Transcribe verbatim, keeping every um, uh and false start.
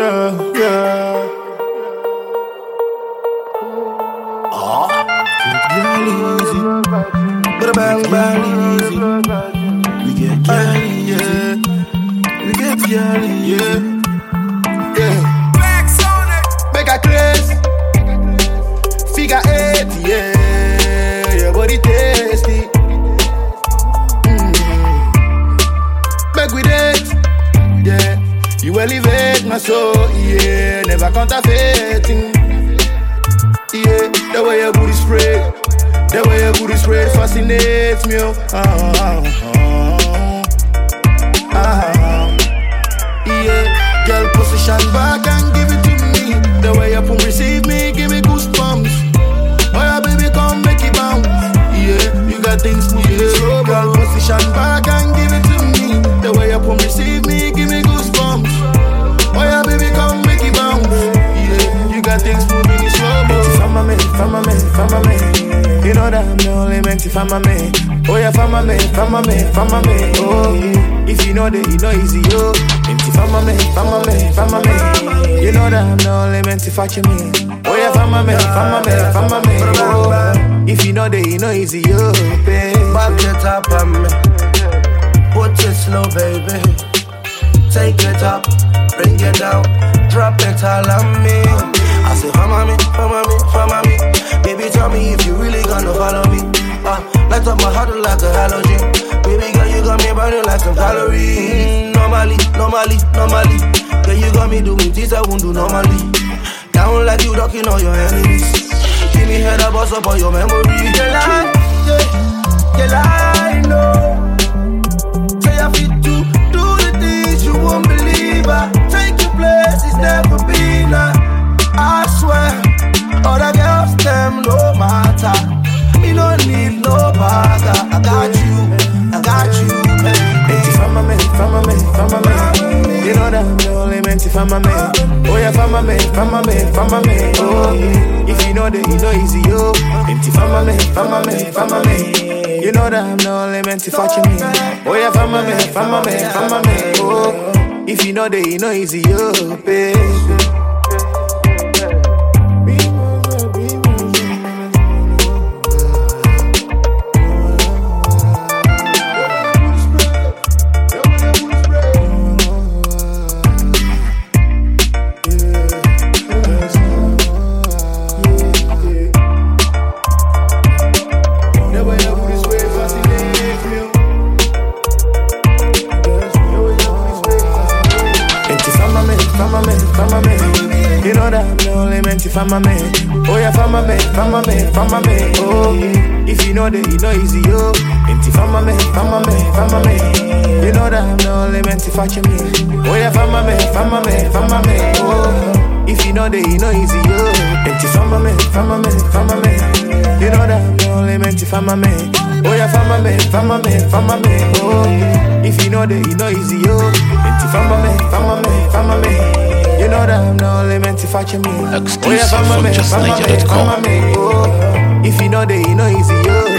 yeah, yeah. Oh, get girl easy, but a bang bang easy. We get girl easy, we get girl easy, yeah, yeah. Make a craze, figure eight, yeah, your body tasty. With it, yeah, you elevate my soul, yeah, never counterfeiting, yeah, the way your booty spread, the way your booty spread fascinates me, oh, oh, oh, oh, oh. Yeah, girl position back and give it to me, the way your pump receive me, give me goosebumps, oh yeah, baby, come make it bounce, yeah, you got things moving slow, girl position back and give it to me. The way you come receive me, give me goosebumps. Oh yeah, baby, come make it bounce. Yeah, you got things moving in slow mo. If I'm a man, if I'm a man, if I'm a man, you know that I'm the only man. If I'm a man, oh yeah, if I'm a man, if I'm a man, if I'm a man, oh, if you know that you know easy, oh. If I'm a man, if I'm a man, if I'm a man, you know that I'm the only man. If I me, oh yeah, if I'm a man, if I'm a man, if I'm a man, oh, if you know that you know easy, oh, baby. Back it up on me. Put it slow, baby. Take it up, bring it down, drop it all on me. I say, follow me, follow me, follow me. Baby, tell me if you really gonna follow me. Uh, light up my heart like a halogen. Baby girl, you got me burning like some calories. Mm, normally, normally, normally. Girl, you got me doing things I won't do normally. Down like you ducking all your enemies. Give me head up, bust up all your memories. Girl, I, yeah, girl, I know. I fit to do the things you won't believe. I take your place, it's never been a, I swear, other girls, them no matter. Me don't need no bagger. I got you, I got you, baby. If I'm a man, if I'm a man, if I'm a man, you know that I'm the only man. If I'm a man, oh yeah, if I'm a man, if I'm a man, if I'm a man, oh, if you know that you know easy, oh. If I'm a man, if I'm a man, if I'm a man, you know that I'm the only man to watch me. Oh yeah, if I'm a man, if I'm a man, if I'm a man, oh, if you know that you know easy, oh, baby. If I'm a man, oh yeah, if I'm a man, if I'm a man, if I'm a man, oh, if you know that you know easy, oh. And if I'm a man, if I'm a man, if I'm a man, you know that I'm the only man to watch me. Oh yeah, if I'm a man, if I'm a man, if I'm a man, oh, if you know that you know easy, oh. And if I'm a man, if I'm a man, if I'm a man, you know that I'm the only man to find my man. Oh yeah, if I'm a man, if I'm a man, if I'm a man, oh, if you know that you know easy, oh. And if I'm a man, if I'm a man, if I'm a man, you know that I'm the only man to fight you me. Exclusive from just niger dot com. If you know that you know easy, yo.